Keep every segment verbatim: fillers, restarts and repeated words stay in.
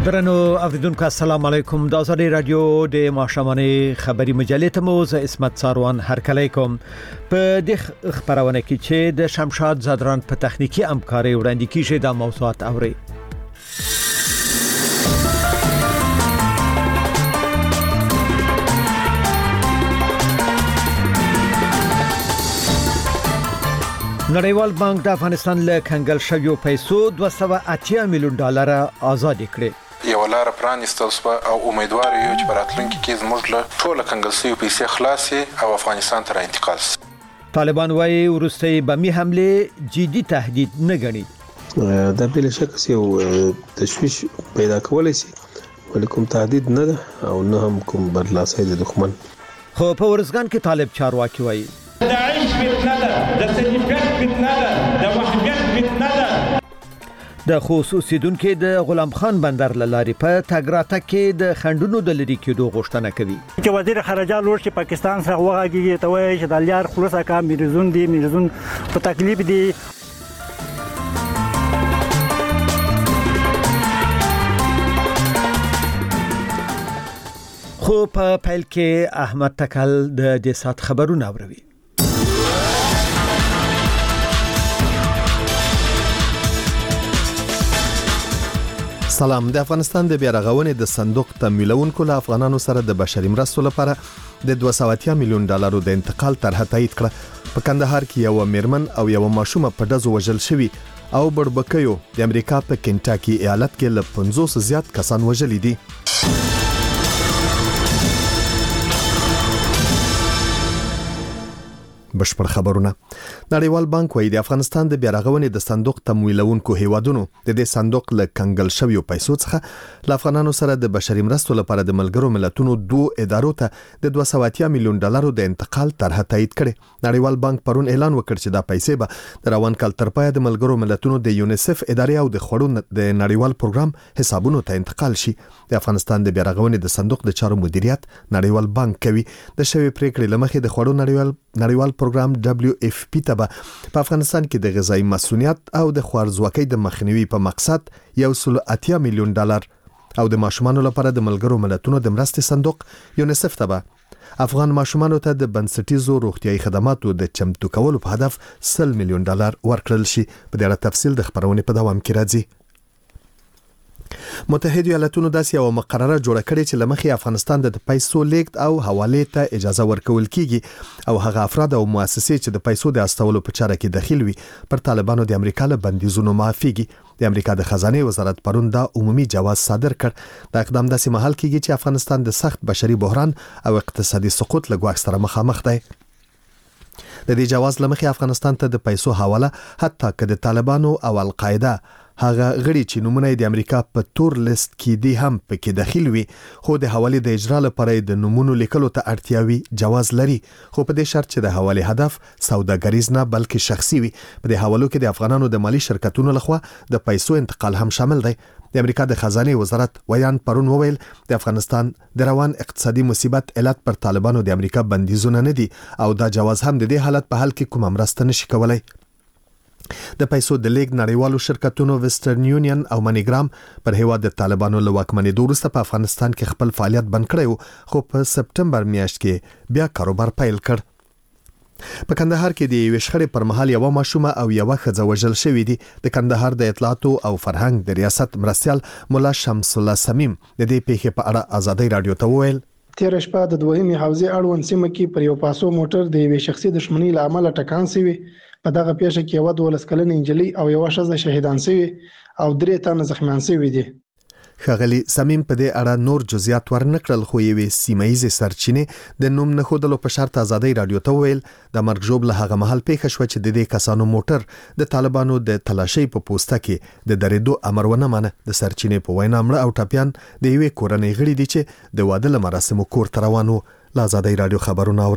درنو اوریدونکو السلام علیکم د ازادي رادیو د ماشامانه خبري مجلې ته مو ز اسمت ساروان هرکلی کوم په د خبرونه کې چې د شمشاد زادران په تخنیکی همکاري وړاندې کیږي د موضوعات اوري. نړیوال بانک د افغانستان له کنګل شویو پیسو دوه سوه اتیا میلیون ډالر آزاد کړي. یو لار پرانیستل شو او امیدوار یو چې په راتلونکي کې زموږ له ټول کنګل شویو پیسې خلاصي او افغانستان ته انتقال شي. طالبان وايي ورستي بمي حمله جدي تهدید نه ګڼي. دا بل شک یو تشویش پیدا کولای شي ولیکم تهدید نه ده او نه هم کوم برلاسي د دښمن. خو په ورزګان کې طالب چارواکي وايي د عيش فتنه ده، د سنفیت فتنه ده، د وحدت فتنه ده. د خصوصي دونکو د غلام خان بندر لاري په تګراته کې د خندونو د لری کېدو غوښتنه کوي. چې وزیر خارجه لور چې پاکستان سره وغږیږي ته وایي چې د لیار خلاصه کا میرزون دي میرزون په تکلیف دي. خو په پیل کې احمد تکل د دې سات خبرونه اوري. سلام. د افغانستان د بیارغونې د صندوق تمویلونکو له افغانانو سره د بشري مرستو لپاره د دوه سوه اتیا میلیون ډالرو د انتقال طرحه تایید کړه. په کندهار کې یو میرمن او یو ماشوم په ډزو وژل شوی او بربکیو د امریکا په کنټاکي ایالت کې له پنځوس زیات کسان وژل دي. بشپړ خبرونه. نړیوال بانک وايي د افغانستان د بیارغونې د صندوق تمویلونکو هیوادونو د دې صندوق له کنګل شویو پیسو څخه ل افغانانو سره د بشري مرستو لپاره د ملګرو ملتونو دوه ادارو ته د دوه سوه اتیا میلیون ډالرو د انتقال طرحه تایید کړي. نړیوال بانک پرون اعلان وکړ چې دا پیسې به د روان کال تر پایه د ملګرو ملتونو د یونیسف ادارې او د خوړو د نړیوال پروګرام حسابونو ته انتقال شي. د افغانستان د بیارغونې د صندوق د چارو مدیریت نړیوال بانک کوي. د شوی پریکړې لمخې د خوړو نړیوال نړیوال پروګرام دبليو اف پی ته په افغانستان کې د غذایی مسؤلیت او د خوارځواکۍ د مخنیوي په مقصد یو سل اتیا میلیون ډالر او د ماشومانو لپاره د ملګرو ملتونو د مرستې صندوق یونیسف ته به افغان ماشومانو ته د بنسټیزو روغتیايي خدماتو د چمتو کولو په هدف سل میلیون ډالر ورکړل شي. په دې اړه تفصیل د خبرونې په دوام کې راځي. متحده ایالاتونو داسې یو مقرره جوړه کړې چې لمخې افغانستان د پیسو لیږد او حواله ته اجازه ورکول کیږي او هغه افراد او مؤسسې چې د پیسو د استولو په چاره کې دخیل وي پر طالبانو د امریکا له بندیزونو معافيږي. د امریکا د خزانه وزارت پرون دا عمومي جواز صادر کړ. دا اقدام داسې مهال کیږي چې افغانستان د سخت بشري بحران او اقتصادي سقوط له ګواښ سره مخامخ دی. د دې جواز لمخې افغانستان ته د پیسو حواله حتی که د طالبانو او القاعده هغه غړي چې نمونه د امریکا په تور لیست کې دي هم پکې داخل وي خو د حواله د اجرا لپاره د نمونه لیکلو ته اړتیاوي جواز لري. خو په دې شرط چې د حواله هدف سوداګریز نه بلکې شخصي وي. په دې حوالو کې د افغانانو د مالی شرکتونو لخوا د پیسو انتقال هم شامل دی. د امریکا د خزانه وزارت ویان پرون وویل د افغانستان د روان اقتصادي مصیبت علت پر طالبانو د امریکا بندیزونه نه دي او دا جواز هم د دې حالت په حل کې کوم مرسته نشي کولای. د پیسو د لیګ نړیوالو شرکتونو ویسټرن یونین او منیګرام پر هیواد د طالبانو له واکمنۍ وروسته په افغانستان کې خپل فعالیت بند کړی خو په سپټمبر میاشت کې بیا کاروبار پیل کړ. په کندهار کې د یو شخړې پر مهال یو ماشومه او یو ښځه وژل شوې دي. د کندهار د اطلاعاتو او فرهنګ د ریاست مرستيال مولا شمس الله سمیم د دې پیښې په اړه ازادي رادیو ته وویل تیر شپه د دوهمې حوزې اړوند سیمه کې پر یو پاسو موټر د یو شخصي دښمنۍ لامل ټکان شوی. په دغه پیښه کې یو دولس کلنه انجلۍ او یو ښځه شهیدان شوي او درې تنه زخمیان شوي دي. ښاغلي سمیم په دې اړه نور جزئیات ورنکړل خو یوې سیمایي سرچینې د نوم نه خودلو په شرط ازادي رادیو ته ویل د مرګ جوړ له هغه محل پیښه شو چې د دې کسانو موټر د طالبانو د تلاشي په پوسټه کې د درېدو امر ونه منه. د سرچینې په وینا مړه او ټاپیان د یوې کورنۍ غړي دي چې د واده مراسمو کور ته روانو. له ازادي رادیو خبرونه اوري.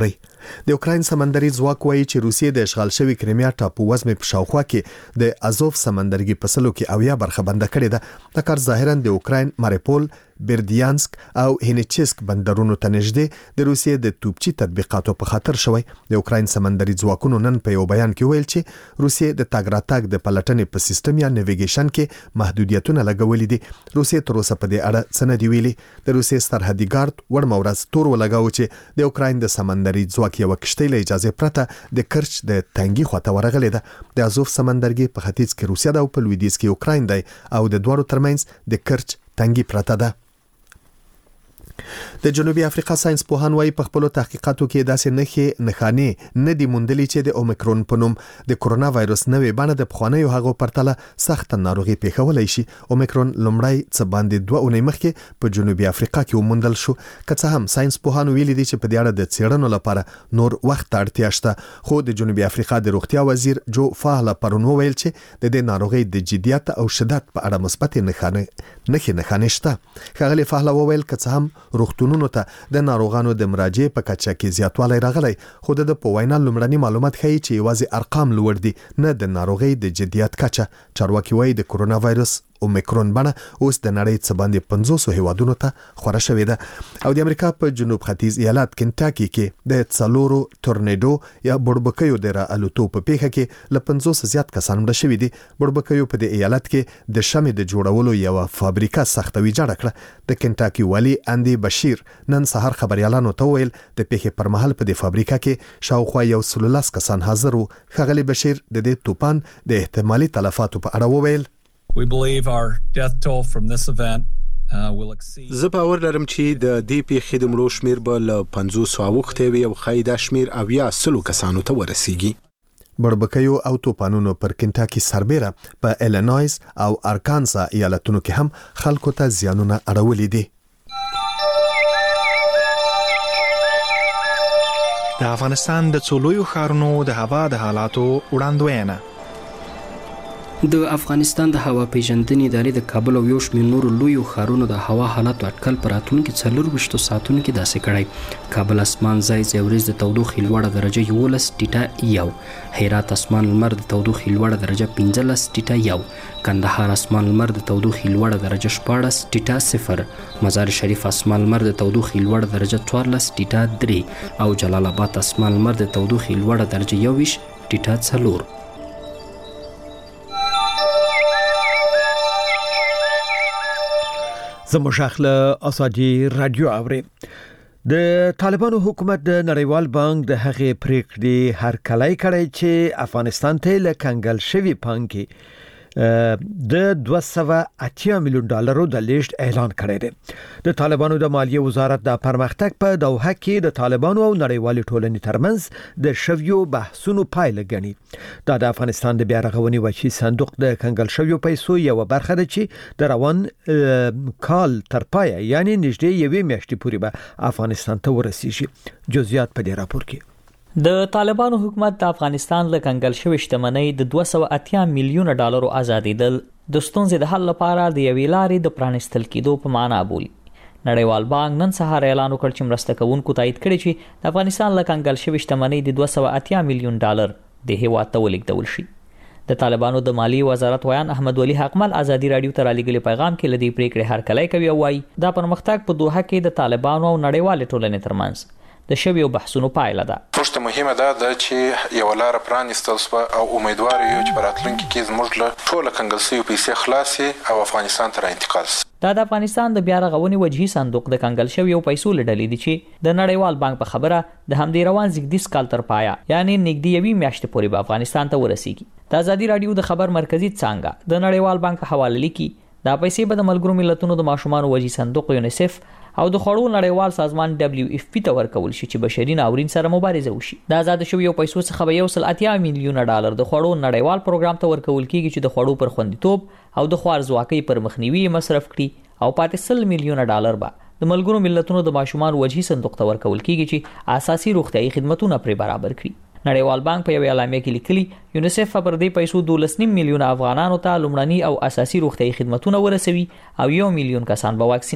د اوکراین سمندري ځواک وایي چې روسیې د اشغال شوی کریمیا ټاپو وزمې په شاوخوا کې د ازوف سمندرګي په سلو کې اویا برخه بنده کړې ده. دا کار ظاهرا د اوکراین ماریپول، بیردیانسک او هینچسک بندرونو ته نږدې د روسیې د توپچی تطبیقاتو په خاطر شوی. د اوکراین سمندري ځواکونو نن په یو بیان کې ویل چې روسیې د تاګ راتاګ د پلټنې په سیستم یا نیویګیشن کې محدودیتونه لګولې دي. روسیې تر اوسه په دې اړه څه نه دی ویلي. د روسیې سرحدي ګارد وړ مورز تور ولګاو چې د اوکراین د سمندري ځواک یو کشتۍ له اجازه پرته د کرچ د تنګي خواته ورغلې ده. د ازوف سمندرګي په ختیځ کې روسیا ده او په لویدیځ کې اوکراین دی او د دوړو ترمنځ د کرچ تنګي پرته ده. د جنوبي افریقا ساينس پوهان وايي په خپل تحقیقاتو کې داسې نښې نښانې نه دي موندلې چې د اومیکرون په نوم د کورونا وایروس نوې بڼه د پخوانیو هغو پرتله سخت ناروغي پیښولای شي. اومیکرون لومړی څه باندې دوه اونۍ مخکې په جنوبي افریقا کې وموندل شو. که څه هم ساينس پوهان ویلي دي چې په دې اړه د څېړنو لپاره نور وخت اړتیا شته. خو د جنوبي افریقا د روغتیا وزیر جو فاهله پرون وویل چې د دې ناروغي د جديت او شدت په اړه مثبت نښانې نښې نښانې شته. ښاغلي فاهله وویل که څه هم روغتونونو ته د ناروغانو د مراجعې په کچه کې زیاتوالی راغلی، خو د په وینا لومړني معلومات ښیي چې یوازې ارقام لوړ دي، نه د ناروغۍ د جديت کچه. چارواکي وایي د کورونا وایروس اومیکرون بڼه اوس د نړۍ څخه باندې پنځوس هیوادونو ته خوره شوې ده. او د امریکا په جنوب ختیځ ایالت کنټاکي کې د څلورو تورنیډو یا بړبکیو د رالوتو په پیښه کې له پنځوس زیات کسان مړه شوي دي. بړبکیو په دې ایالت کې د شمع د جوړولو یو فابریکه سخته ویجاړه کړه. د کنټاکي والی اندي بشیر نن سهار خبريالانو ته ویل د پیښې پر مهال په دې فابریکه کې شاوخوا یو سلولاس کسان حاضر وو. ښاغلي بشیر د دې توپان د احتمالي تلفاتو په اړه وویل We believe our death toll from this event uh, will exceed. زه باور لرم چې د دې پیښې د مړو شمیر به له پنځوس اوښته وي او خایدا شمیر اویا سلو کسانو ته ورسیږي. بړبکیو او توپانونو پر کنټاکي سربېره په ایلینویز او ارکانسا ایالتونو کې هم خلکو ته زیانونه اړولي دي. د افغانستان د څولویو ښارونو د هوا د حالاتو وړاندوینه. د افغانستان د هوا پیژندنې ادارې د کابل او یو شمېر نورو لویو ښارونو د هوا حالاتو اټکل په راتلونکي څلورویشتو ساعتونو کې داسې کړی. کابل اسمان ځای ځای ورځ د تودوخې لوړه درجه یولس ټیټه یو، هرات اسمان لمر د تودوخې لوړه درجه پنځلس ټیټه یو، کندهار اسمان لمر د تودوخې لوړه درجه شپاړس ټیټه صفر، مزار شریف اسمان لمر د تودوخې لوړه درجه څوارلس ټیټه درې او جلال آباد اسمان لمر د تودوخې لوړه درجه یوویشت ټیټه څلور. زموږ اخله اساجي رادیو اوري. د طالبانو حکومت د نړیوال بانک د هغې پریکړې هر کله کړی چې افغانستان ته له کنګل شوی پانګي د دوه سوه اتیا میلیون ډالرو د لیږد اعلان کړی دی. د طالبانو د مالیې وزارت د پرمختګ په دوحه کې د طالبانو او نړیوالې ټولنې ترمنځ د شویو بحثونو پایله ګڼي. دا د افغانستان د بیا رغونې وچی صندوق د کنګل شویو پیسو یو برخه ده چې د روان کال تر پایه یعنی نږدې یوې میاشتې پورې به افغانستان ته ورسیږي. جزئیات په دې راپور کې. د طالبانو حکومت د افغانستان له کنګل شوی شتمنۍ د دوه سوه اتیا میلیونه ډالرو آزادېدل د ستونزې د حل لپاره د یوې لارې د پرانیستل کېدو په معنا بولي. نړیوال بانک نن سهار اعلان وکړ چې مرسته کوونکو تایید کړي چې د افغانستان له کنګل شوی شتمنۍ د دوه سوه اتیا میلیون ډالر د هیواد ته ولېږدول شي. د طالبانو د مالیې وزارت ویان احمد ولی حقمل ازادي رادیو ته رالیږلي پیغام کې لدی پریکړې هرکلی کوي او وايي دا پرمختګ په دوحه کې د طالبانو او نړیوالې ټولنې ترمنځ د شویو بحثونو پایله ده. پښته مهمه ده د چې یو لار پرانیستل شو او امیدوار یو چې په راتلونکي کې زموږ له ټوله کنګل شوی پیسې خلاصي او افغانستان ته انتقال شي. دا د افغانستان د بیا رغونې وجهي صندوق د کنګل شویو پیسو لړلې دي چې د نړیوال بانک په خبره د همدې روان زیږدیز کال تر پایا یعنی نږدې یوې میاشتې پورې به افغانستان ته ورسیږي. د ازادي رادیو د خبر مرکزی څانګه د نړیوال بانک حواله لیکي دا پیسې به د ملګرو ملتونو د ماشومان وجهي صندوق یونیسف او د خوړو نړیوال سازمان دبلیو اف پی ته ورکول شي چې بشري ناورین سره مبارزه وشي. د آزاد شویو پیسو څخه به یو سل اتیا میلیونه ډالر د خوړو نړیوال پروګرام ته ورکول کیږي چې د خوړو پر خوندیتوب او د خوارزواکۍ پر مخنیوي مصرف کړي او پاتې سل میلیونه ډالر به د ملګرو ملتونو د ماشومان وجهي صندوق ته ورکول کیږي چې اساسي روغتيایي خدماتونه پرې برابر کړي. نړیوال بانک په یو اعلامیه کې لیکلي یونیسف پر دې پیسو دولس نیم میلیونه افغانانو ته لومړني او اساسي روغتيایي خدماتونه ورسوي او یو میلیون کسان به واکسین کړي.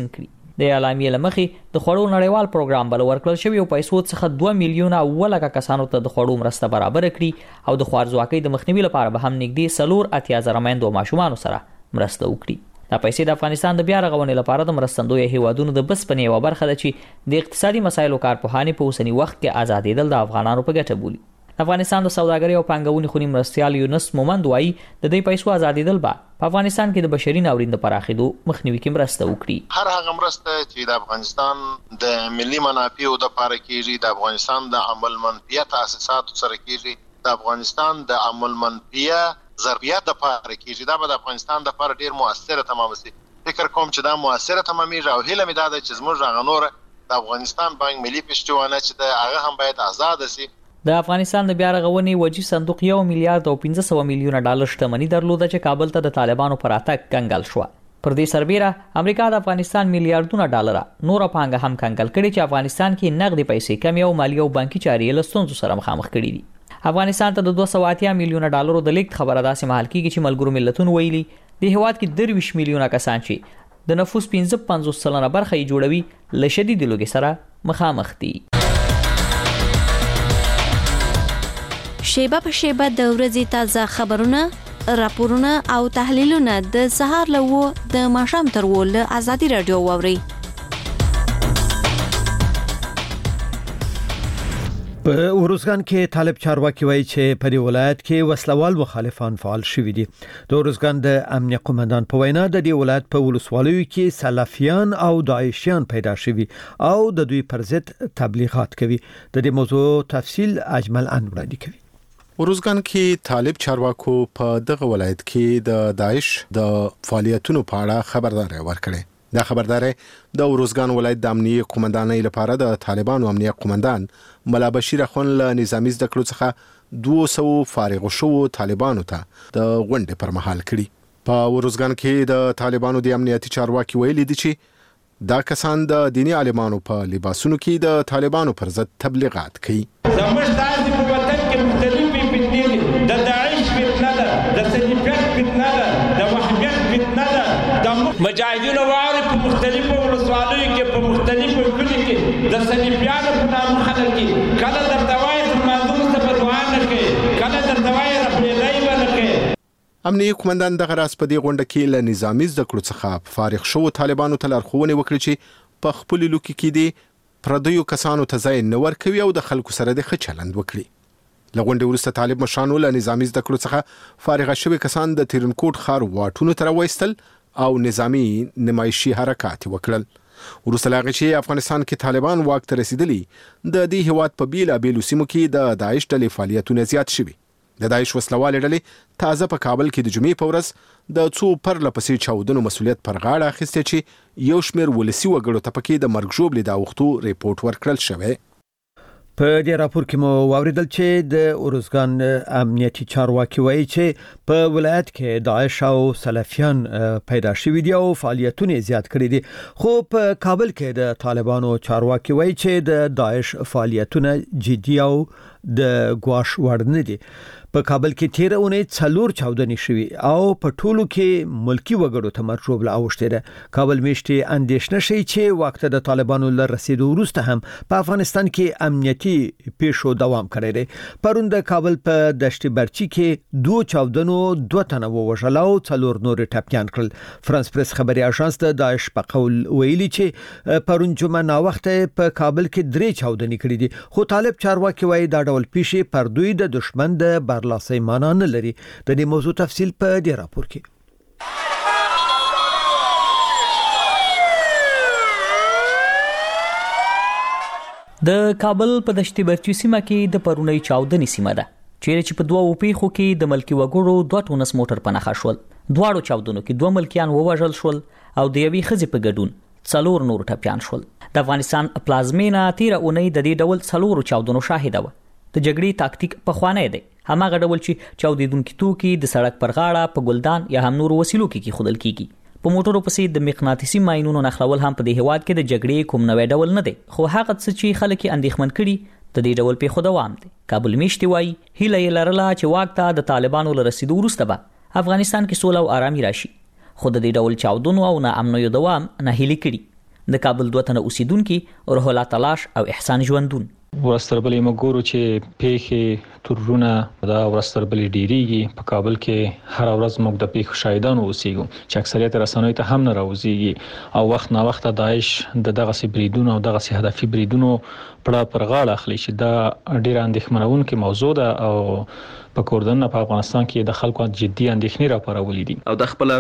د اعلامیې لمخې د خوړو نړیوال پروګرام بل ورکړل شوی او پیسو څخه دوه میلیونه ولکه کسانو ته د خوړو مرسته برابر کړي او د خوارځواکۍ د مخنیوي لپاره به هم نږدې سلور اتیا زره میندو ماشومان سره مرسته وکړي. دا پیسې د افغانستان د بیا رغونې لپاره د مرستندوی هیوادونو د بسپنې یوه برخه ده چې د اقتصادي مسایلو کارپوهانې په اوسني وخت کې آزادېدل د افغانانو په ګټه بولي. افغانستان د سوداګرۍ او پانګونې خونی مرستیال یونس مومند وایي د دې پیسو آزادېدل به په افغانستان کې د بشري ناورین د پراخېدو مخنیوي کې مرسته وکړي. هر هغه مرسته چې د افغانستان د ملي منافعو د لپاره کېږي، د افغانستان د عمل منفیه تاسیساتو سره کېږي، د افغانستان د عمل منفیه ضربیات د لپاره کېږي، دا به د افغانستان د لپاره ډیر موثره تمام شي. فکر کوم چې دا موثره تمامېږي او هیله مې دا ده چې زموږ هغه نور د افغانستان بانک ملي پښتوانه چې د هغه هم باید آزاد شي. د افغانستان د بیا رغونې وجې صندوق یو میلیارډ او پنځه سوه میلیونه ډالر شتمنۍ درلوده چې کابل ته د طالبانو پر اتګ کنګل شو. پر دې سربېره امریکا د افغانستان میلیارډونه ډالر نور پانګه هم کنګل کړي چې افغانستان کې نقدي پیسې کم او مالی او بانکي چارې له ستونزو سره مخامخ کړي دي. افغانستان ته د دوه سوه اتیا میلیونه ډالرو د لیک خبره داسې مهال کېږي چې ملګرو ملتونو ویلي د هیواد کې درویش میلیونه کسان چې د نفوس پنځه پنځوس سلنه برخه یې جوړوي له شدید لوږې سره مخامخ دي. شیبه په شیبه د ورځې تازه خبرونه، راپورونه او تحلیلونه د سهار له و د ماښام تر و له ازادي رادیو واورئ. په اورزګان کې طالب چارواکي وایي چې په دې ولایت کې وسلوال مخالفان فعال شوي دي. د اورزګان د امنیه قومندان په وینا د دې ولایت په ولسوالیو کې سلفیان او داعشیان پیدا شوي او د دوی پر ضد تبلیغات کوي. د دې موضوع تفصیل اجمل ان وړاندې کوي. اورزګان کې طالب چارواکو په دغه ولایت کې د داعش د فعالیتونو په اړه خبرداري ورکړه. دا خبرداري د اورزګان ولایت د امنیه قومندانۍ لپاره د طالبانو امنیه قومندان ملا بشیر اخون له نظامی زده کړو څخه دوه سوه فارغ شوو طالبانو ته د غونډې پر مهال کړي. په اورزګان کې د طالبانو د امنیتي چارواکي ویلي دي چې دا کسان د دینی عالمانو په لباسونو کې د طالبانو پر ضد تبلیغات کوي. زموږ تاسو په وطن کې مختلفې فتنې دي، د داعش فتنه ده، د سلفیت فتنه ده، د وحدت فتنه ده، د مجاهدینو واره په مختلفو ولسوالیو کې په مختلفو کلیو کې د سلفیانو په نامه خلک کې کله درته وایي چې مازدور ته په دعا نه کوي، کله درته وایي رپلېدی به نه کوي. امنیه قومندان دغه راز په دې غونډه کې له نظامی زده کړو څخه فارغ شوو طالبانو ته لارښوونې وکړې چې په خپل لوکي کې دي پردیو کسانو ته ځای نه ورکوي او د خلکو سره د ښه چلند وکړي. له غونډې وروسته طالب مشرانو له نظامی زده کړو څخه فارغ شوي کسان د تیرنکوټ ښار واټونو ته راوایستل او نظامی نمایشي حرکات وکړل. وروسته لا چې افغانستان کې طالبان واک ته رسیدلی د دې هیواد په بیلابیلو سیمو کې د داعش ډلې فعالیتونه زیات شوي. د داعش وسلوالې ډلې تازه په کابل کې د جمعې په ورځ د څو پرله پسې چاودنو مسؤلیت پر غاړه اخیسته چې یو شمېر ولسي وګړو ته پکې د مرګ ژوبلې د اوښتو ریپورت ورکړل شوی. په دې راپور کې مو واوریدل چې د اورزګان امنیتي چارواکي وایي چې په ولایت کې داعش او سلفیان پیدا شوي دي او فعالیتونه زیات کړي دي. خو په کابل کې د طالبانو چارواکي وایي چې د داعش فعالیتونه جدي او د ګواښ وړ نه دي. په کابل کې تیر اونۍ څلور چاودنې شوي او په ټولو کې ملکی وګړو ته مرګ ژوبله اوښتې ده. کابل میشتي اندېښنه شي چې وخت د طالبانو له رسیدو وروسته هم په افغانستان کې امنیتي پیښو دوام کړی دی. پرون د کابل په دشت برچی کې دوه چاودنو دوه تنه ووژل او څلور نور ټپیان کړل. فرانس پریس خبري اژانس د داعش په قول ویلي چې پرون جمعه نا وخت په کابل کې درې چاودنې کړې دي. خو طالب چارواکي وایي دا ډول پیښې پر دوی د دشمن د برلاسۍ معنا نه لري. د دې موضوع تفصیل په دې راپور کې. د کابل په دشت برچی سیمه کې د پرونی چاودنې سیمه ده چیرې چې په دوه پیښو کې د ملکی وګړو دوه ټونس موټر په نښه شول. دواړو چاودنو کې دوه ملکیان ووژل شول او د یوې ښځې په ګډون څلور نور ټپیان شول. د افغانستان پلازمینه تیر اونۍ د دې ډول څلورو چاودنو شاهده و. د جګړې تاکتیک په خوانه دی هماغه ډول چې چاودیدونکو توکي د سړک پر غاړه په ګلدان یا هم نور وسیلو کې خودل کیږي. په موټرو پسې د مغناطیسي ماینونو نخلول هم په دې هواد کې د جګړې کوم نوې ډول نه دی. خو هغه څه چې خلک اندېښمن کړي د دې ډول په خو دوام دی. کابل میشتي وایي هیله یې لرله چې واک ته د طالبانو له رسیدو وروسته به افغانستان کې سوله او آرامي راشي. خو د دې ډول چاودنو او ناامنیو دوام نه هلي کړي. د کابل دوه تنه اوسیدونکو روح الله تلاش او احسان ژوندون. ورستربلې مګورو چې پیښې تورونه دا ورستربلې ډیریږي په کابل کې هر ورځ موږ د پیښو شاهدانو اوسېږو چې اکثریت رسنیو ته هم نه راوځي او وخت نا وخت داعش د دغه سي بریدونو او دغه سي هدفي بریدونو پړه پر غاړه اخلي چې دا ډیره اندېښمنونکې موضوع ده او په کوردن په افغانستان کې د خلکو جدي اندېښنې راپارولې دي او د خپل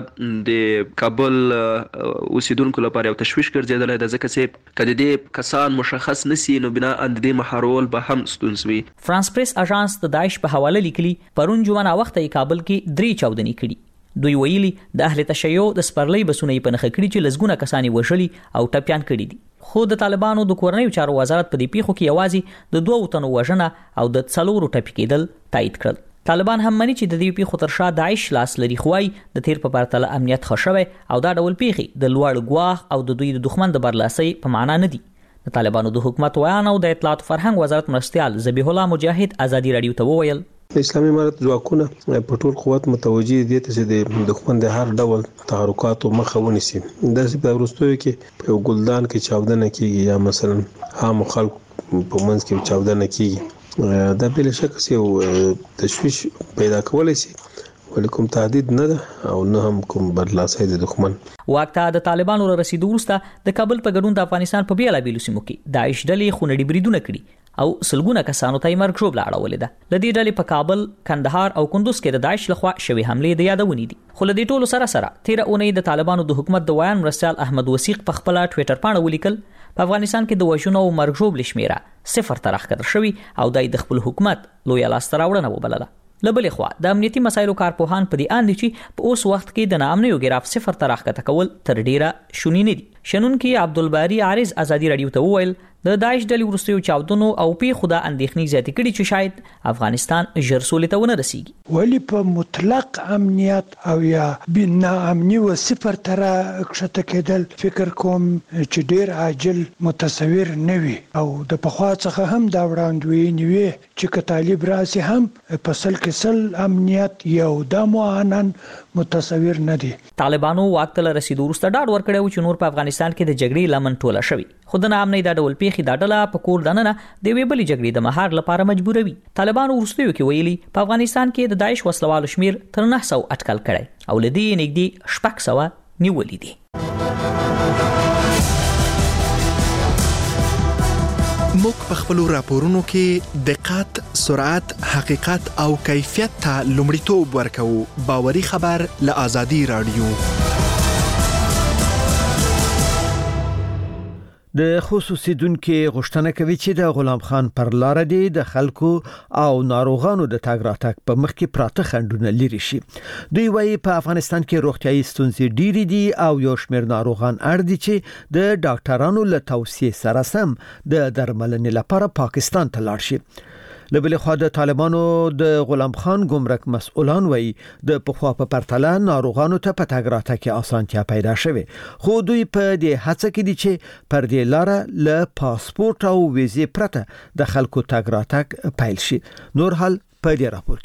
د کابل اوسیدونکو لپاره یو تشویش ګرځیدل د ځکه چې کله دې کسان مشخص نسی نو بنا اند دې محارول به هم ستونزوي. فرانس پریس اژانس د داعش په حواله لیکلي پرون جمعه وخت یې کابل کې درې چاودنې کړي. دوی ویلي د اهل تشیع د سپرلۍ بسونه په نخښه کړي چې لزګونه کسانی وژلي او ټپيان کړي دي. خو د طالبانو د کورنیو چارو وزارت په دې پیښو کې یوازې د دوه تنو وژنه او د څلورو ټپي کېدل تایید کړل. طالبان هم مني چې د دې پیښو تر شا داعش لاس لري خوای د تیر په پرتله امنیت خوشوي او دا ډول پیښې د لوړ ګواښ او د دوی د دښمن د برلاسي په معنا نه دي. د طالبانو د حکومت ویان او د اطلاعات فرهنګ وزارت مرستيال ذبیح الله مجاهد ازادي رادیو ته وویل اسلامي امارت ځواکونه په ټول قوت متوجي دي چې د دښمن د هر ډول تحرکاتو مخه ونیسي. د سپه ورستوي کې په ګلدان کې چاودنه کیږي یا مثلا عام خلک په منځ کې چاودنه کیږي. دا بل شک یو تشویش پیدا کولای شي ولیکم تهدید نه ده او نه هم کوم برلاسي د دښمن. وخت د طالبانو را رسیدو وروسته د کابل په ګډون د افغانستان په بیلا بیلو سیمو کې داعش ډلې خونړي بریدونه کړي او سلګونه کسانو ته مرګ ژوبله اړولې ده. د دې ډلې په کابل، کندهار او کندوز کې د داعش لخوا شوی حمله د یادونې دي. خو له دې ټولو سره سره تیر اونۍ د طالبانو د حکومت د ویان مرستيال احمد وثیق په خپل ټوئیټر باندې ولیکل په افغانستان کې د وژنو او مرګ ژوبلې شمیره صفر ته راښکته شوی او د خپل حکومت لوی لاسته راوړنه وبلله. لبلې خوا د امنیتي مسایلو کارپوهان په دې اند چې په اوس وخت کې د ناامنیو ګراف صفر ته راښکته کول تر ډیره شونی نه دي. شنونکي عبدالباری عارض ازادي رادیو ته وویل د داعش ډلې وروستیو چاودنو او پی خدا اندېښنې زیاتې کړي چې شاید افغانستان ژر سولې ته ونه رسیږي. ولی په مطلق امنیت او یا بنا امنی و صفر تر کښته کېدل فکر کوم چې ډیر عاجل متصور نه وي او د پخوا څخه هم دا وړاندوینې وي چې که طالب راسي هم په سل کې سل امنیت یو د معانن متصور نه دي. طالبانو واک ته رسیدو وروسته ډاډ ورکړی چې نور په افغانستان کې د جګړې لمن ټوله شوی. خو د ناامنۍ دا ډول پیښې دا ډله په کور دننه د وی بلې جګړې د مهار لپاره مجبوروي. طالبانو وروستیو کې ویلي په افغانستان کې د داعش وسلوالو شمیر تر نه سوه اټکل کړی او لدې نږدې شپږ سوه نیولې دي. موږ په خپل راپورونو کې دقت، سرعت، حقیقت او کیفیت ته لومړیتوب ورکوو. باوري خبر له آزادي رادیو. د خصوصي دونکو غوښتنه کوي چې د غلام خان پر لار دی د خلکو او ناروغانو د تاګ راتګ په مخ کې پراته خندونه لري شي. دوی وايي په افغانستان کې روغتيایي ستونزې ډېرې دي او یو شمېر ناروغان اړ دي چې د ډاکټرانو له توصیې سره سم د درملنې لپاره پاکستان ته لاړ شي. لبل خو د طالبانو د غلام خان ګمرک مسؤلان وایي د پخوا په پرتله ناروغانو ته په تاګ راتګ کې اسانتیا پیدا شوه. خو دوی په دې هڅه کې دي چې پر دې لار له پاسپورت او ویزې پرته د خلکو تاګ راتګ پیل شي. نور حال په دې راپور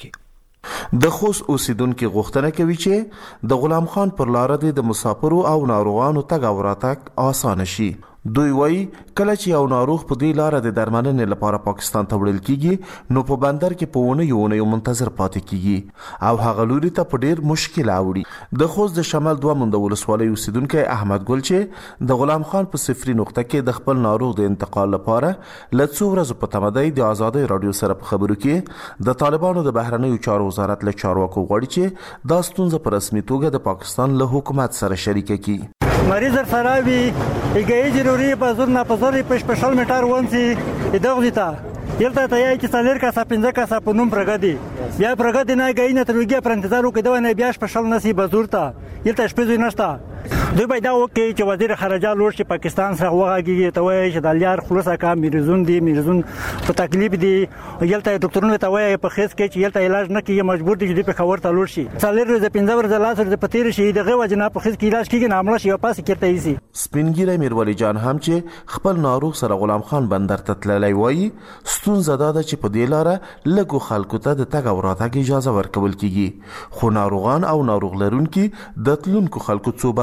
کې د خوست اوسیدونکو غوښتنه کوي چې د غلام خان پر لار د مسافرو او ناروغانو تګ او راتګ آسان شي. دوی وایي کله چې یو ناروغ په دې لار د درملنې لپاره پاکستان ته وړل کیږي نو په بندر کې په ونه یو نه منتظر پاتې کیږي او هغه لوري ته په ډیر مشکل اوړي. د خوست د شمال دوه مند ولسوالۍ اوسیدونکو احمد ګل چې د غلام خان په صفري نقطه کې د خپل ناروغ د انتقال لپاره لڅو ورځې په تمدید د آزادي رادیو سره په خبرو کې د طالبانو د بهرنیو چارو وزارت له چارواکو غواړي چې دا ستونزه په رسمي توګه د پاکستان له حکومت سره شریک کړي. مریض سراوی ایگه ضروری بازور نپذاری پش پشال میتر ونسی ادغزیتا یلتا تایی که سالر کاسا پنځه کاسا په نوم پرګدي بیا پرګدي نه گئی نه ترګي پر انتظار وکړو نه بیا پشال نسی بازور تا یلتا شپږ نشتا دوی پیدا وکړي چې وزیر خارجه لور چې پاکستان سره وغږیږي ته وایي چې د لیار خلاصه کا میرزون دی میرزون په تکلیف دی یلته ډاکټرونو ته وایي په خېس کې چې یلته علاج نه کیږي مجبور دي چې په خبر ته لور شي سالر د پنځه ورځې لاس د پتیر شي دغه وجنه په خېس کې علاج کیږي نه عمله شي او پاس کېته ایسي. سپینګیره میرولی جان هم چې خپل ناروغ سره غلام خان بندر ته تللی وایي ستونزه دا ده چې په دې لاره لږو خلکو ته د تګ او راتګ اجازه ورکول کیږي خو ناروغان او ناروغ لرونکي د تلونکو خلکو څو برابر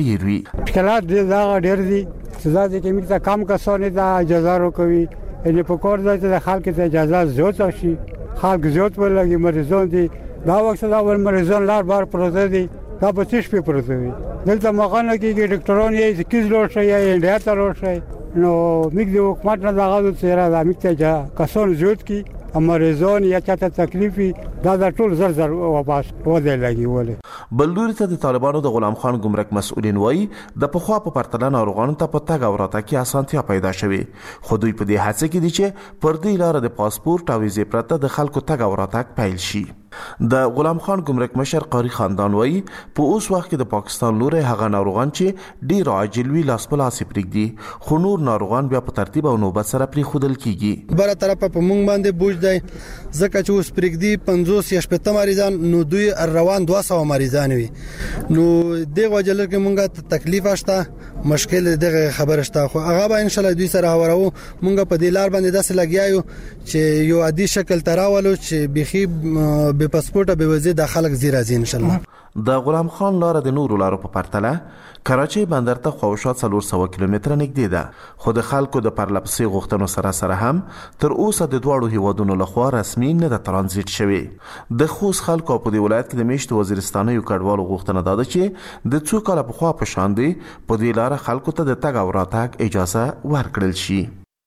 ډیر وي. مشکلات دا ډیر دي چې دا د کیمیک ته کم کسانې دا اجازه ورکوي ان په کور ځای ته خلک ته اجازه زیات شي خلک زیات ولګي مریضان دي دا وخت دا ول مریضان لار بار پروت دي دا په تیش په پروت دي دلته مغانه کې ډاکټران یې کیز لور شي یا انډیا ته لور شي نو موږ د حکومت نه دغه څه را د امکته کسان زیات کی مریضان یا چاته تکلیفي دا د ټول زر زر واپس وځي لګي ولې بلوري ته د طالبانو د غلام خان ګمرک مسؤلین وایي د پخوا په پرتله ناروغانو ته په تګ او راتګ کې اسانتیا پیدا شوې خو دوی په دې هڅه کې دي چې پر دې لار د پاسپورت او ویزې پرته د خلکو تګ او راتګ پیل شي. د غلام خان ګمرک مشر قاری خاندان وایي په اوس وخت کې د پاکستان لوري هغه ناروغان چې ډیر عاجل وی لاس په لاس پرېږدي خو نور ناروغان بیا په ترتیب او نوبت سره پرې خودل کیږي. بره طرفه په مونږ باندې بوج دی ځکه چې اوس پرېږدي پنځوس یا شپږ مریضان نو دوی روان دوه سوه مریضان وي نو دغه وجل کې مونږه تکلیف شته مشکل دغه خبره شته خو هغه به ان شاء الله دوی سره هورو مونږ په دې لار باندې داسې لګیایو چې یو عادي شکل تراولو چې بيخي به پاسپورت به وزي د خلک زیرا زی ان شاء الله. د غلام خان لار د نورو لارو په پرتله کراچۍ بندر ته خواوشا څلور سوه کیلومتره نږدې ده خو د خلکو د پرلپسې غوښتنو سره سره هم تر اوسه د دواړو هیوادونو لخوا رسمي نه د ترانزیت شوی. د خوست خلکو په دې ولایت کې د میشت وزیرستاني کډوالو غوښتنه ده چې د څو کال په خوا په شان دي په دې لار خلکو ته د تګ او راتګ اجازه ورکړل شي.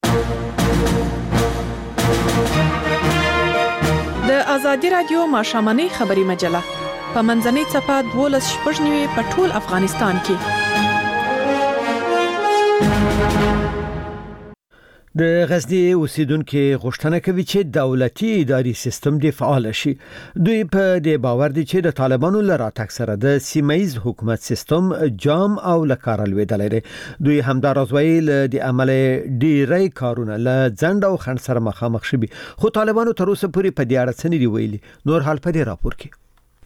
د ازادي رادیو ماشامنۍ خبري مجله په منځنۍ صفه دولس شپږ نیوي په ټول افغانستان کې. د غزنی اوسیدونکو غوښتنه کوي چې دولتي اداري سیستم دی فعال شي. دوی په دې باور دي چې د طالبانو لپاره تک سره د سیمایي حکومت سیستم جام او لکار لویدل لري. دوی همدارز ویل د عمل ډیری کارونه ل ځند او خند سره مخامخ شي خو طالبانو تر اوسه پورې په دې اړه څه نه دی ویلي. نور حال په دې راپور کې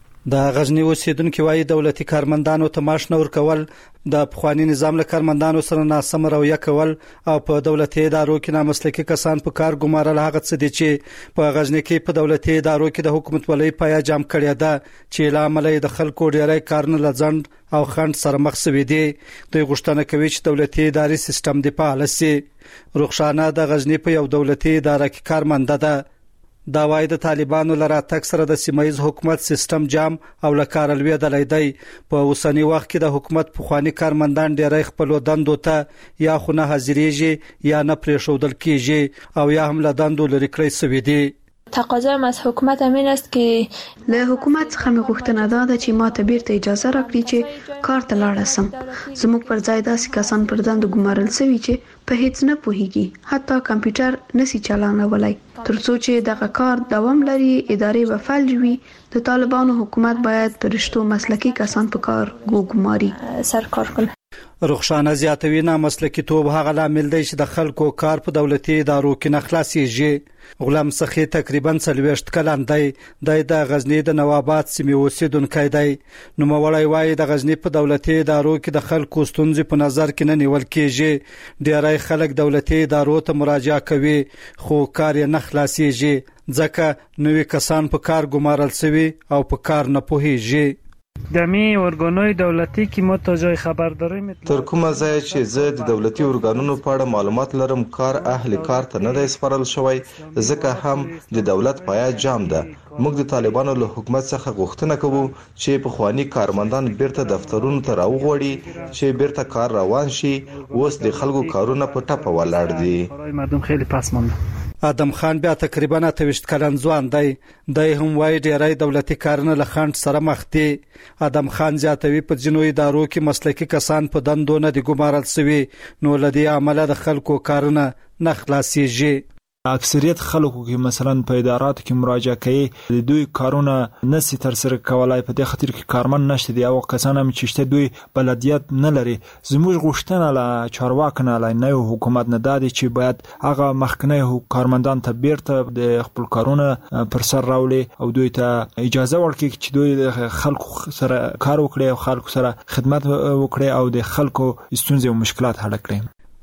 د غزنی اوسیدونکو وايي دولتي کارمندانو ته معاش نه ورکول د پخوانی نظام له کارمندانو سره ناسم رویه کول او په دولتي ادارو کې نامسلکي کسان په کار ګمارل هغه څه دي چې په غزنی کې په دولتي ادارو کې د حکومت ولې پایا جام کړی ده چې لامل د خلکو ډیری کارونه لځند او خند سره مخ شوي دي. دوی غوښتنه کوي چې دولتي اداري سیستم د فعال شي. رخصانه د غزنی په یو دولتي اداره کې کارمنده ده. دا وایي د طالبانو لپاره تک سره د سیمایي حکومت سیستم جام او لکار لویدلای دی. په اوسنی وخت کې د حکومت پخوانی کارمندان ډیری خپل دندو ته یا خو نه حاضرېږي یا نه پرېښودل کیږي او یا هم له دندو لري کړی شوی دي. تقاضایم از حکومت همین است که له حکومت څخه مې غوښتنه ده ده چې ما ته بیرته اجازه راکړي چې کار ته لاړ شم. زموږ پر ځای داسې کسان پر دندو ګمارل شوي چې په هیڅ نه پوهیږي حتی کمپیوټر نسی چلانولای. ترڅو چې دغه کار دوام لري ادارې به فعال وي د طالبانو حکومت باید پرشتو مسلکي کسان په کار ګوګماري سرکار کړي. رخصانه زیاتوي نه مسلکي توب هغه لامل دی چې د خلکو کار په دولتي ادارو کې نه خلاصيږي. غلام سخی تقریبا څلويشت کلن دی د غزنی د نوابات سیمې اوسیدونکی دی. نو مولای وای د غزنی په دولتي ادارو کې د خلکو ستونزې په نظر کې نه نیول کېږي. ډیری خلک دولتي ادارو ته مراجعه کوي خو کار یې نه خلاصيږي ځکه نوې کسان په کار ګمارل شوي او په کار نه پوهیږي. دمی ارګانوي دولتي کې مو ته ځای خبرداري مت تر کومه ځای چې زه د دولتي ارګانونو په اړه معلومات لرم کار اهل کار ته نه دی سپارل شوی ځکه هم د دولت پایا جام ده. موږ د طالبانو له حکومت څخه غوښتنه کوو چې په خواني کارمندان بیرته دفترونو ته راوغوړي چې بیرته کار روان شي. اوس د خلکو کارونه په ټپه ولاړ دي. مردم خیلی پسمانده. ادم خان بیا تقریبا اتهویشت کلن ځوان دی. د هم وای ډیری دولتي کارونه له خند سره مخ دي. ادم خان زیاتوي په جنوي ادارو کې مسلکي کسان په دندو نه دي ګمارل شوي نو لدی عمله د خلکو کارونه نه خلاصيږي. اکثریت خلکو کې مثلا په اداراتو کې مراجعه کوي د دوی کارونه نسی تر سره کولای په دې خاطر کې کارمن نشته دی او کسان هم چې دوی بلدیت نه لري. زموږ غوښتنه له چارواکو نه له نوو حکومت نه دادي چې باید هغه مخکنی کارمندان ته بیرته د خپل کارونه پر سر راولي او دوی ته اجازه ورکړي چې دوی خلکو سره کار وکړي او خلکو سره خدمت وکړي او د خلکو ستونزې او مشکلات حل کړي.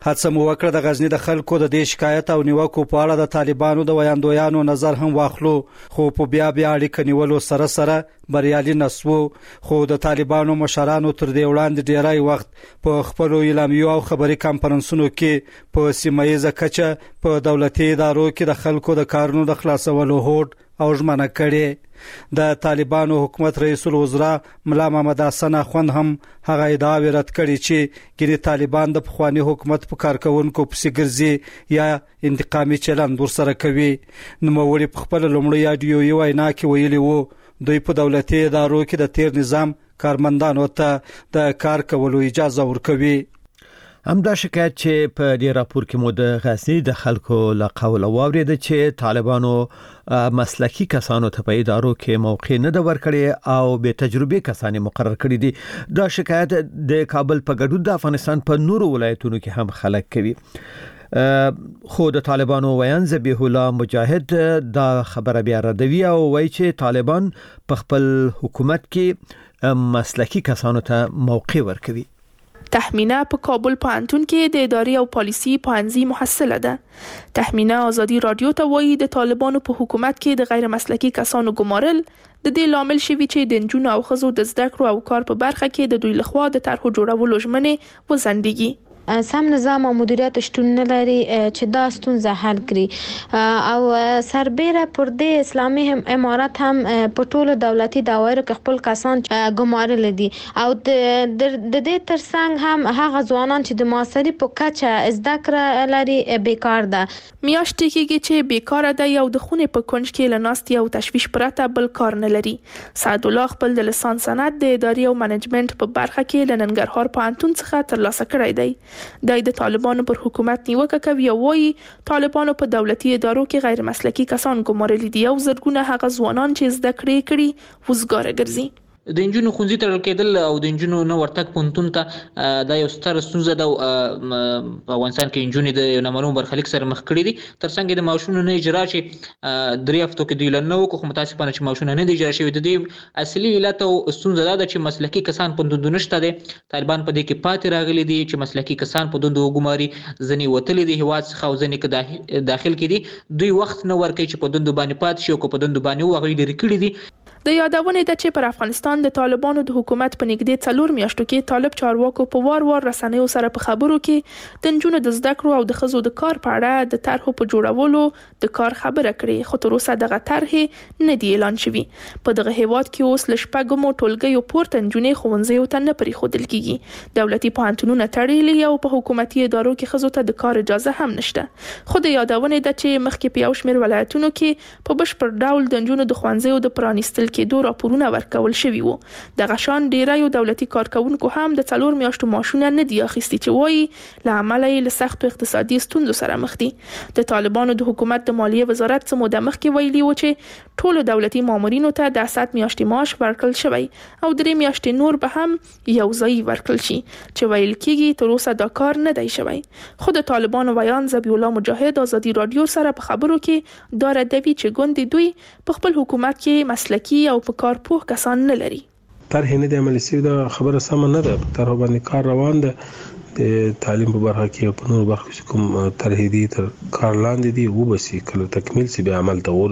هڅه مو وکړه د غزنی د خلکو د دې شکایت او نیوکو په اړه د طالبانو د ویاندویانو نظر هم واخلو، خو په بیا بیا اړیکه نیولو سره سره بریالي نسو. خو د طالبانو مشرانو تر دې وړاندې ډیری وخت په خپل اعلامیو او خبري کانفرنسونو کې په سیمایي کچه په دولتي ادارو کې د خلکو د کارونو د خلاصولو هوډ او ژمنه کړې. د طالبانو حکومت رئیس الوزرا ملا محمد حسن اخوند هم هغه ادعا رد کړې چې ګری طالبان د پخوانی حکومت په کارکونکو پسې ګرځي یا انتقامي چلند ورسره کوي. نوموړي په خپل لومړی اډیو وینا کې ویلي وو دوی په دولتي ادارو کې د تیر نظام کارمندانو ته د کار کولو اجازه ورکوي. همدا شکایت چې په دې راپور کې مو د غزنی د خلکو له قوله واورید چې طالبانو مسلکی کسانو ته په ادارو کې موقع نه د ورکړي او به تجربه کسان مقرر کړي دي. دا شکایت د کابل په ګډون د افغانستان په نورو ولایتونو کې هم خلک کوي. خو د طالبانو ویان ذبیح الله مجاهد دا خبره بیا ردوي او وایي چې طالبان په خپل حکومت کې مسلکی کسانو ته موقع ورکوي. تحمینه په کابل پوهنتون کې د ادارې او پالیسي پوهنځي محصله ده. تحمینه آزادي رادیو ته وایي د طالبانو په حکومت کې د غیر مسلکی کسانو ګمارل د دې لامل شوی چې د نجونو او ښځو د زده کړو او کار په برخه کې د دوی لخوا د طرحو جوړولو ژمنې وځنډېږي. سم نظام او مدیریت شتون نه لري چې دا ستونزه حل کړي او سربېره پر دې اسلامي امارت هم په ټولو دولتي دایرو کې خپل کسان ګمارل دي او د دې ترڅنګ هم هغه ځوانان چې د معاصري په کچه زده کړه لري بیکار ده. میاشتې کېږي چې بیکار ده او د خونې په کونج کې لناستي او تشویش پرته بل کار نه لري. سعد الله خپل د لیسانس سند د ادارې او منیجمنت په برخه کې له ننګرهار پوهنتون څخه ترلاسه کړی دی. د طالبانو پر حکومت نیوکه کوي او وایي طالبانو په دولتي ادارو کې غیر مسلکي کسان ګمارلي دي او زرګونه هغه ځوانان چې زده کړې کړي وزګاره ګرځي. د انجونو خونځي تړل کېدل او د انجونو نو ورتګ پونتون ته د یو ستر ستونزه د افغانستان کې انجونې د یو نامعلوم برخلیک سره مخ کړي دي. ترڅنګ د ماشونو نه اجرا چې درې هفتو کې دوی لنو کوم متاسفانه چې ماشونه نه دي اجرا شوی. د دې اصلي علت او ستونزه دا ده چې مسلکي کسان په دوندو نشته دي. طالبان په دې کې پاتې راغلي دي چې مسلکي کسان په دوندو ګماري ځنی وتلي دي هواد څخه او ځنی کې داخل کړي دي. دوی وخت نه ورکوي چې په دوندو باندې پات شي او په دوندو باندې وغوي لري کړي دي. د یادونه ده چې پر افغانستان د طالبانو د حکومت په نږدې څلور میاشتو کې طالب چارواکو په وار وار رسنیو سره په خبرو کې د نجونو د زده کړو او د ښځو د کار په اړه د طرحو په جوړولو د کار خبره کړې، خو تر اوسه دغه طرحې نه دی اعلان شوی. په دغه هیواد کې اوس ل شپږمو ټولګیو پورته نجونې ښوونځیو ته نه پریښودل کیږي. دولتي پوهنتونونه تړلي او په حکومتي ادارو کې ښځو ته د کار اجازه هم نشته. خو د یادونه ده چې مخکې په یو شمېر ولایتونو کې په بشپړ ډول د نجونو د ښوونځیو د پرانیستل کېدو راپورونه ورکول شوي وو. د غشان ډیری دولتي کارکونکو هم د څلور میاشتو معاشونه نه دی اخیستي چې وایي له امله یې له سختو اقتصادي ستونزو سره مخ دي. د طالبانو د حکومت د مالیې وزارت څخه موده مخکې ویلي و چې ټولو دولتي مامورینو ته د اسات میاشتې معاش ورکړل شوی او درې میاشتې نور به هم یو ځای ورکړل شي چې ویل کېږي تر اوسه دا کار نه دی شوی. خو د طالبانو ویان ذبیح الله مجاهد آزادي رادیو سره په خبرو کې دا ردوي چې ګوند دوی په خپل حکومت کې مسلکي او په کار پوه کسان نه لري. طرح نه د عملي سوي دا خبره سم نه ده. طرح باندې کار روان ده د تعلیم په برخه کې او په نور برخه کې کوم طرح دي تر کار لاندې دي و بسي کله تکمیل سي به عمل ته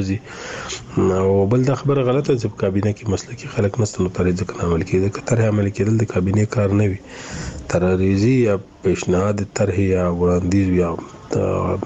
ورزي او بل دا خبره غلطه چې په کابینه کې مسلکي خلک نستنو طرح ځکه عمل کېده که طرح عمل کېدل د کابینه کار نه وي. ترریزي یا پیشنهاد طرح یا وړاندیز یا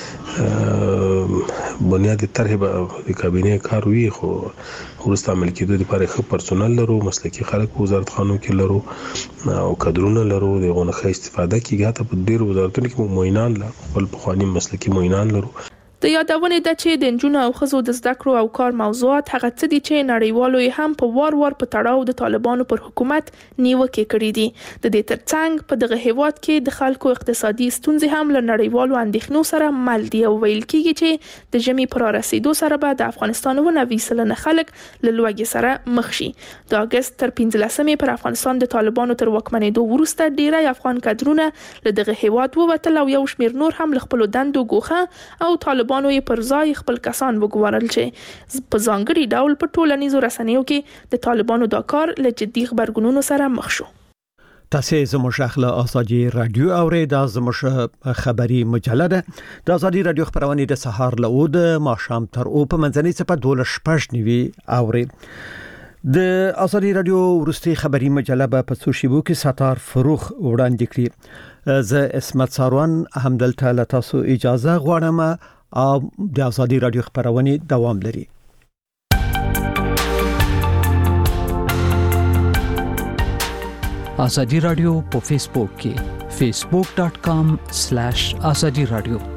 بنیادی طرح به د کابینه کار وي خو ورسته عمل کېدو لپاره ښه پرسونل لرو، مسلکي خلک وزارت خانو کې لرو او کادرونه لرو دغه ښه استفاده کیږي. ته په ډیر وزارتونو کې معینان لا خپل پخوانی مسلکي معینان لرو. د یادونه ده چې د نجونو او ښځو د زده کړو او کار موضوعات هغه څه دي چې نړیوالو یې هم په وار وار په تړاو د طالبانو پر حکومت نیوکې کړې دي. د دې ترڅنګ په دغه هیواد کې د خلکو اقتصادي ستونزې هم له نړیوالو اندېښنو سره مل دي او ویل کېږي چې د ژمي پر رسیدو سره به د افغانستان و نوي سلنه خلک له لوږې سره مخ شي. د اگست تر پنځلسمې پر افغانستان د طالبانو تر واکمنېدو وروسته ډیری افغان کادرونه له دغه هیواد ووتل او یو شمېر نور هم له خپل دندو ګوښه او طالبانو یې پر ځای خپل کسان وګورل چې په ځانګړي ډول په ټولنیزو رسنیو کې د طالبانو دا کار له جدي خبرګونونو سره مخ شو. تاسو زموږ اخلا ازادي رادیو اوري د زموږ خبري مجله ده د ازادي رادیو خبرونه د سهار له او د ماښام تر او په منځنۍ صفه دوله شپږ نیوي اوري د ازادي رادیو ورستي خبري مجله په سوشيبو کې ساتار فروخ وړاندې کړی ز اسمت ساروان همدلته له تاسو اجازه غواړم او د ازادي رادیو خبرونه دوام لري. ازادي رادیو په فیسبوک کې facebook dot com slash azadi radio